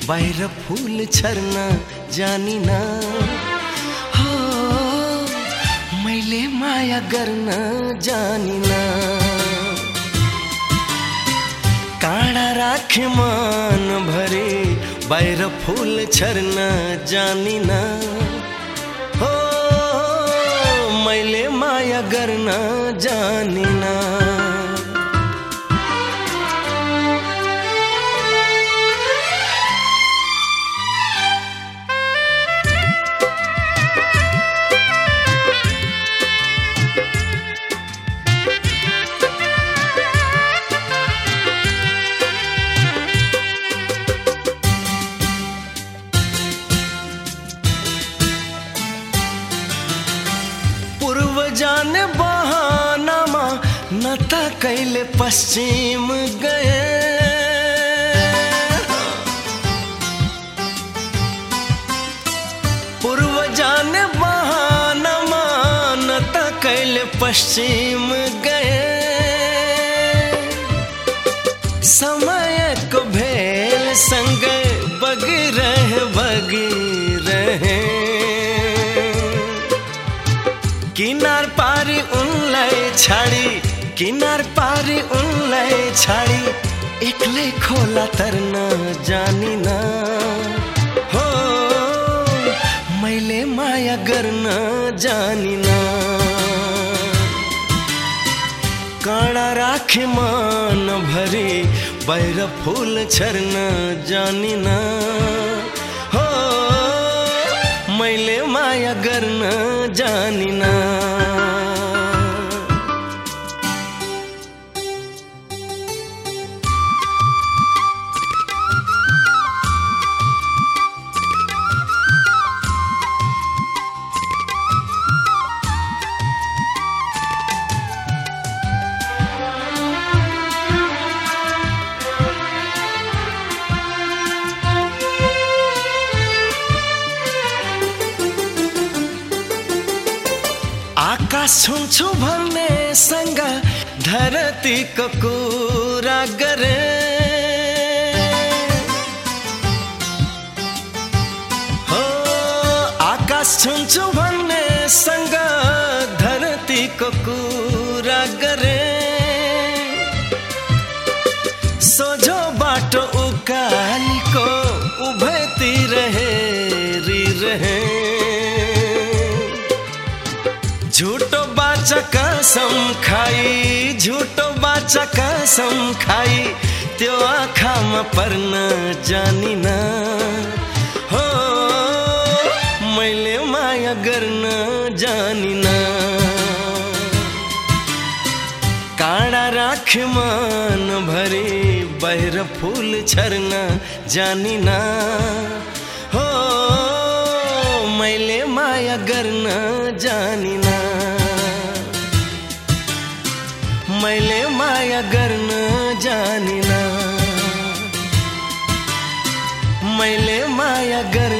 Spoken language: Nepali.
बाहिर फूल छर्न जानिन हो मैले माया गर्न जानिन काँडा राखे मन भरे बाहिर फूल छर्न जानिन हो मैले माया गर्न जानिन जाने बहानामा न त कहिले पश्चिम गए पूर्व जाने बहानामा न त कहिले पश्चिम गए समयको भेल सँगै बगिरहे किनार पारी उनलाई छाडी एक्लै खोला तर्न जानिन हो मैले माया गर्न जानिन काँडा राखे मन भरि बाहिर फूल छर्न जानिन हो मैले माया गर्न जानिन आकाश छुन्छु भन्ने सँग धरतीको कुरा गरे हो आकाश छुन्छु भन्ने सँग धरतीको कुरा गरे सोझो बाटो उकालीको उभयतिर हेरिरहे झूठो बाचा कसम खाई त्यो आँखामा पर्न जानिन हो मैले माया गर्न जानिन काँडा राखे मन भरि बाहिर फूल छर्न जानिन हो मैले माया गर्न जानिन मैले माया गर्न जानिन मैले माया गर्न